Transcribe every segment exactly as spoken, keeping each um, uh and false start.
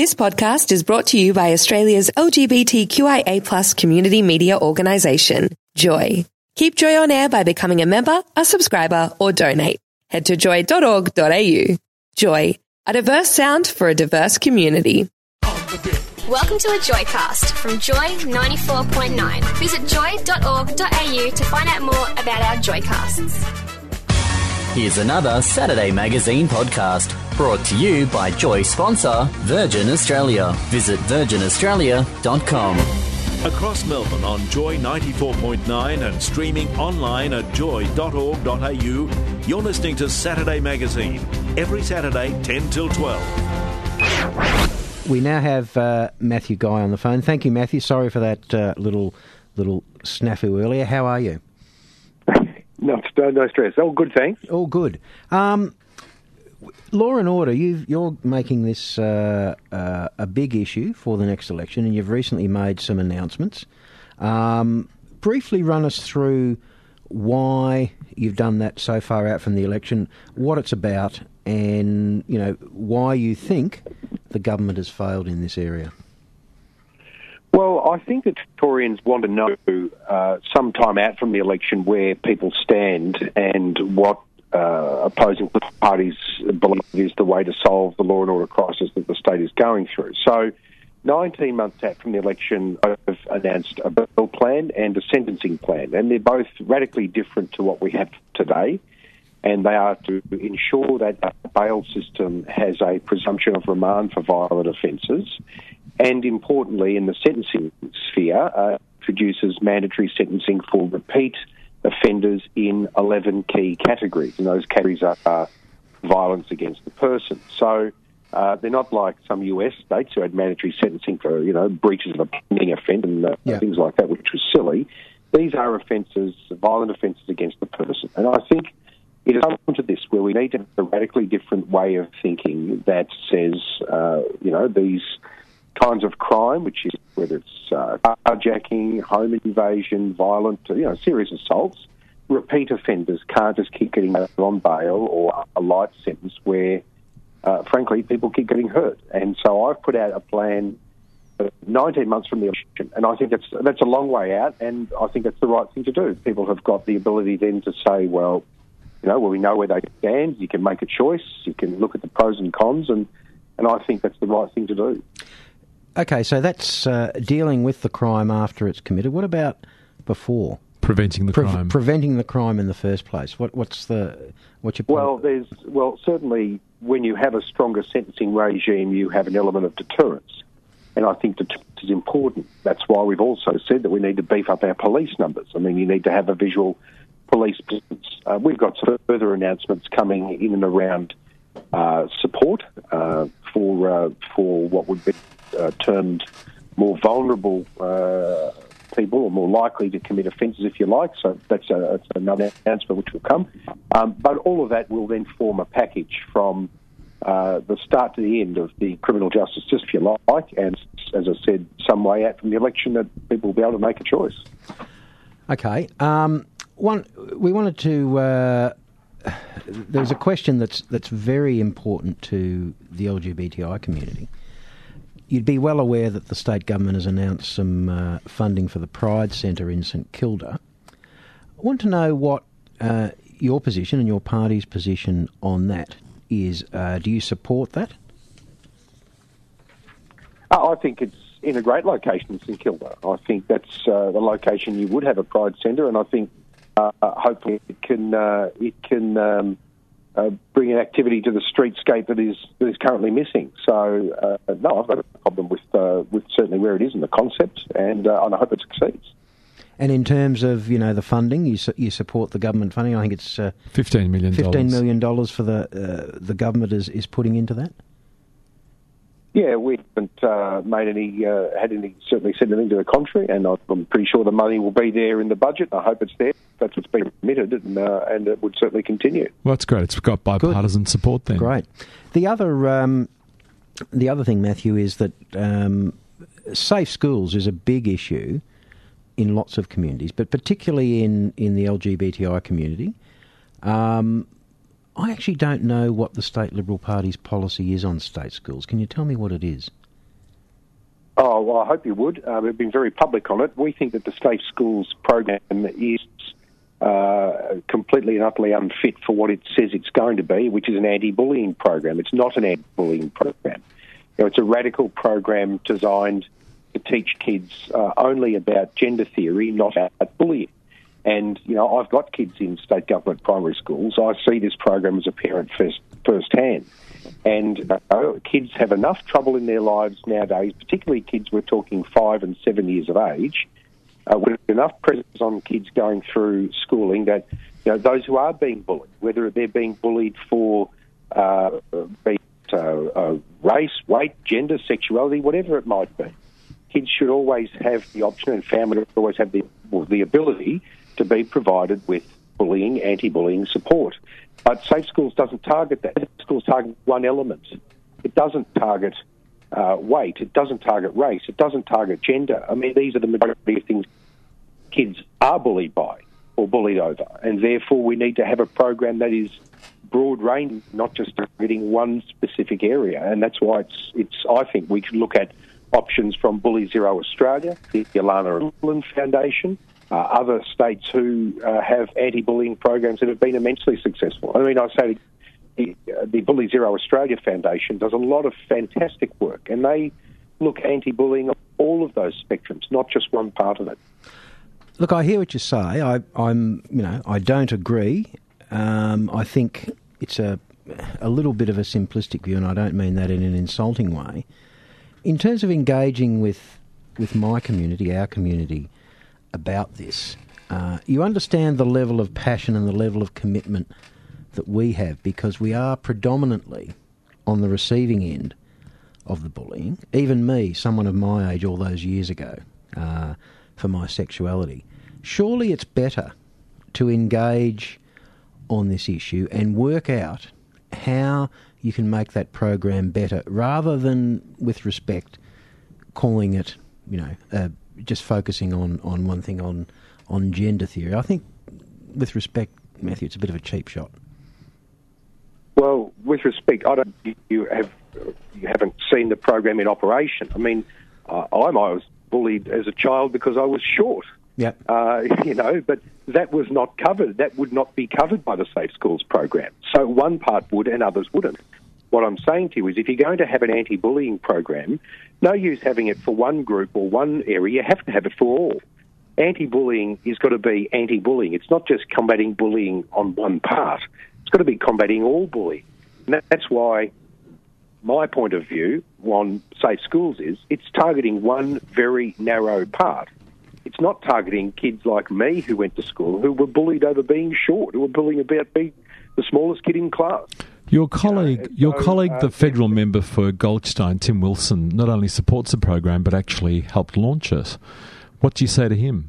This podcast is brought to you by Australia's L G B T Q I A plus community media organisation, Joy. Keep Joy on air by becoming a member, a subscriber, or donate. Head to joy dot org dot a u. Joy, a diverse sound for a diverse community. Welcome to a Joycast from Joy ninety-four point nine. Visit joy dot org dot a u to find out more about our Joycasts. Here's another Saturday Magazine podcast brought to you by Joy sponsor Virgin Australia. Visit virgin australia dot com. Across Melbourne on Joy ninety-four point nine and streaming online at joy dot org dot a u, you're listening to Saturday Magazine, every Saturday ten till twelve. We now have uh, Matthew Guy on the phone. Thank you, Matthew. Sorry for that uh, little little snafu earlier. How are you? No, no stress. All good, thanks. All good. Um, law and order, you've, you're making this uh, uh, a big issue for the next election, and you've recently made some announcements. Um, briefly run us through why you've done that so far out from the election, what it's about, and you know why you think the government has failed in this area. Well, I think that Victorians want to know uh, some time out from the election where people stand and what uh, opposing parties believe is the way to solve the law and order crisis that the state is going through. So nineteen months out from the election, I've announced a bail plan and a sentencing plan, and they're both radically different to what we have today, and they are to ensure that the bail system has a presumption of remand for violent offences, and importantly, in the sentencing sphere, uh, produces mandatory sentencing for repeat offenders in eleven key categories, and those categories are uh, violence against the person. So uh, they're not like some U S states who had mandatory sentencing for, you know, breaches of a pending offence and uh, yeah. things like that, which was silly. These are offences, violent offences against the person. And I think it has come to this where we need to have a radically different way of thinking that says, uh, you know, these kinds of crime, which is whether it's uh, carjacking, home invasion, violent, you know, serious assaults, repeat offenders can't just keep getting on bail or a light sentence where, uh, frankly, people keep getting hurt. And so I've put out a plan nineteen months from the election, and I think that's that's a long way out, and I think that's the right thing to do. People have got the ability then to say, well, you know, well, we know where they stand, you can make a choice, you can look at the pros and cons, and, and I think that's the right thing to do. Okay, so that's uh, dealing with the crime after it's committed. What about before? Preventing the Pre- crime. Preventing the crime in the first place. What, what's the what's your point? Well, there's well certainly when you have a stronger sentencing regime, you have an element of deterrence, and I think deterrence is important. That's why we've also said that we need to beef up our police numbers. I mean, you need to have a visual police presence. Uh, we've got further announcements coming in and around uh, support uh, for uh, for what would be Uh, termed more vulnerable uh, people, or more likely to commit offences, if you like. So that's, a, that's another announcement which will come. Um, but all of that will then form a package from uh, the start to the end of the criminal justice system, if you like, and as I said, some way out from the election that people will be able to make a choice. Okay. Um, one, we wanted to. Uh, there's a question that's that's very important to the L G B T I community. You'd be well aware that the state government has announced some uh, funding for the Pride Centre in St Kilda. I want to know what uh, your position and your party's position on that is. Uh, do you support that? I think it's in a great location in St Kilda. I think that's uh, the location you would have a Pride Centre, and I think uh, hopefully it can uh, it can um, uh, bring an activity to the streetscape that is that is currently missing. So uh, no, I've got a problem with uh, with certainly where it is in the concept, and uh, and I hope it succeeds. And in terms of, you know, the funding, you su- you support the government funding. I think it's uh, fifteen million dollars. Fifteen million dollars for the uh, the government is, is putting into that. Yeah, we haven't uh, made any, uh, had any, certainly said anything to the contrary, and I'm pretty sure the money will be there in the budget. I hope it's there. That's what's been committed, and, uh, and it would certainly continue. Well, that's great. It's got bipartisan Good. support then. Great. The other, um, the other thing, Matthew, is that um, safe schools is a big issue in lots of communities, but particularly in, in the L G B T I community. Um, I actually don't know what the State Liberal Party's policy is on state schools. Can you tell me what it is? Oh, well, I hope you would. Uh, we've been very public on it. We think that the Safe Schools program is uh, completely and utterly unfit for what it says it's going to be, which is an anti-bullying program. It's not an anti-bullying program. You know, it's a radical program designed to teach kids uh, only about gender theory, not about bullying. And, you know, I've got kids in state government primary schools. I see this program as a parent first, firsthand. And uh, kids have enough trouble in their lives nowadays, particularly kids we're talking five and seven years of age, uh, with enough pressures on kids going through schooling that, you know, those who are being bullied, whether they're being bullied for uh, be it, uh, uh, race, weight, gender, sexuality, whatever it might be, kids should always have the option, and families always have the, well, the ability to be provided with bullying, anti-bullying support. But Safe Schools doesn't target that. Safe Schools target one element. It doesn't target uh, weight. It doesn't target race. It doesn't target gender. I mean, these are the majority of things kids are bullied by or bullied over. And therefore, we need to have a program that is broad range, not just targeting one specific area. And that's why it's, it's I think we should look at options from Bully Zero Australia, the Alana Rowland Foundation, Uh, other states who uh, have anti-bullying programs that have been immensely successful. I mean, I say the, uh, the Bully Zero Australia Foundation does a lot of fantastic work, and they look anti-bullying on all of those spectrums, not just one part of it. Look, I hear what you say. I, I'm, you know, I don't agree. Um, I think it's a a little bit of a simplistic view, and I don't mean that in an insulting way. In terms of engaging with with my community, our community, about this, uh, you understand the level of passion and the level of commitment that we have, because we are predominantly on the receiving end of the bullying. Even me, someone of my age all those years ago, uh, for my sexuality. Surely it's better to engage on this issue and work out how you can make that program better, rather than, with respect, calling it, you know, uh, just focusing on, on one thing, on on gender theory. I think, with respect, Matthew, it's a bit of a cheap shot. Well, with respect, I don't. You have you haven't seen the program in operation. I mean, uh, I was bullied as a child because I was short. Yeah. Uh, you know, but that was not covered. That would not be covered by the Safe Schools program. So one part would, and others wouldn't. What I'm saying to you is, if you're going to have an anti-bullying program, no use having it for one group or one area. You have to have it for all. Anti-bullying has got to be anti-bullying. It's not just combating bullying on one part. It's got to be combating all bullying. And that's why my point of view on Safe Schools is it's targeting one very narrow part. It's not targeting kids like me who went to school who were bullied over being short, who were bullying about being the smallest kid in class. Your colleague, you know, your so, colleague, uh, the federal member for Goldstein, Tim Wilson, not only supports the program but actually helped launch it. What do you say to him?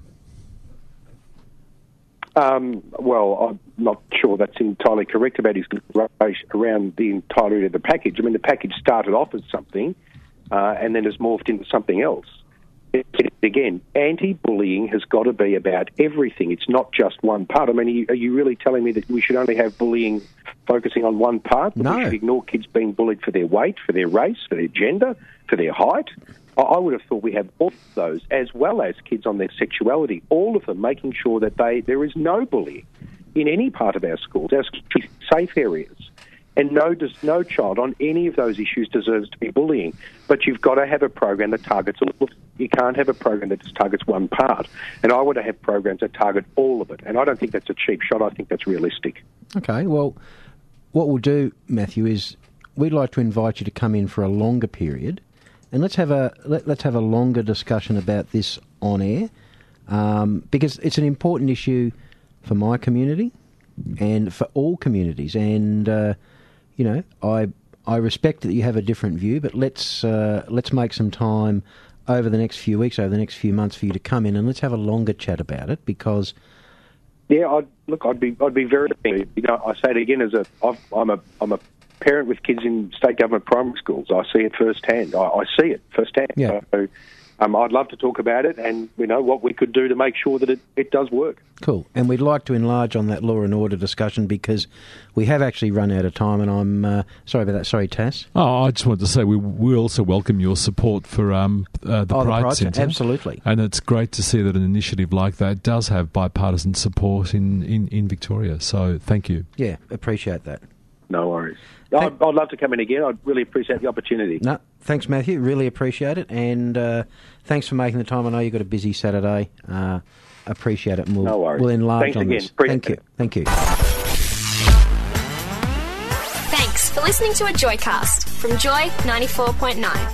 Um, well, I'm not sure that's entirely correct about his consideration around the entirety of the package. I mean, the package started off as something uh, and then has morphed into something else. Again, anti-bullying has got to be about everything. It's not just one part. I mean, are you, are you really telling me that we should only have bullying focusing on one part? That no. We should ignore kids being bullied for their weight, for their race, for their gender, for their height? I would have thought we have all of those, as well as kids on their sexuality, all of them, making sure that they there is no bullying in any part of our schools, our safe areas. And no, no child on any of those issues deserves to be bullying. But you've got to have a program that targets all of it. You can't have a program that just targets one part. And I want to have programs that target all of it. And I don't think that's a cheap shot. I think that's realistic. Okay, well, what we'll do, Matthew, is we'd like to invite you to come in for a longer period, and let's have a let, let's have a longer discussion about this on air, um, because it's an important issue for my community and for all communities. And uh, you know, I I respect that you have a different view, but let's uh, let's make some time over the next few weeks, over the next few months, for you to come in and let's have a longer chat about it. Because yeah, I'd, look, I'd be I'd be very, you know, I say it again, as a I've, I'm a I'm a parent with kids in state government primary schools. I see it firsthand. I, I see it firsthand. Yeah. So, um, I'd love to talk about it and, you know, what we could do to make sure that it, it does work. Cool. And we'd like to enlarge on that law and order discussion because we have actually run out of time, and I'm uh, sorry about that. Sorry, Tass. Oh, I just wanted to say we we also welcome your support for um, uh, the oh, Pride, the Pride Centre. Absolutely. And it's great to see that an initiative like that does have bipartisan support in, in, in Victoria. So thank you. Yeah, appreciate that. No worries. I'd, I'd love to come in again. I'd really appreciate the opportunity. No, thanks, Matthew. Really appreciate it. And uh, thanks for making the time. I know you've got a busy Saturday. Uh, appreciate it. And we'll, no worries. We'll enlarge Thanks on again. this. Appreciate Thank you. it. Thank you. Thanks for listening to a Joycast from Joy ninety-four point nine.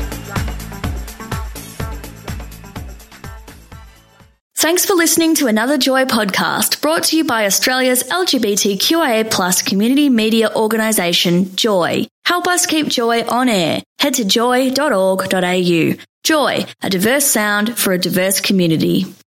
Thanks for listening to another Joy podcast brought to you by Australia's L G B T Q I A plus community media organisation, Joy. Help us keep Joy on air. Head to joy dot org dot a u. Joy, a diverse sound for a diverse community.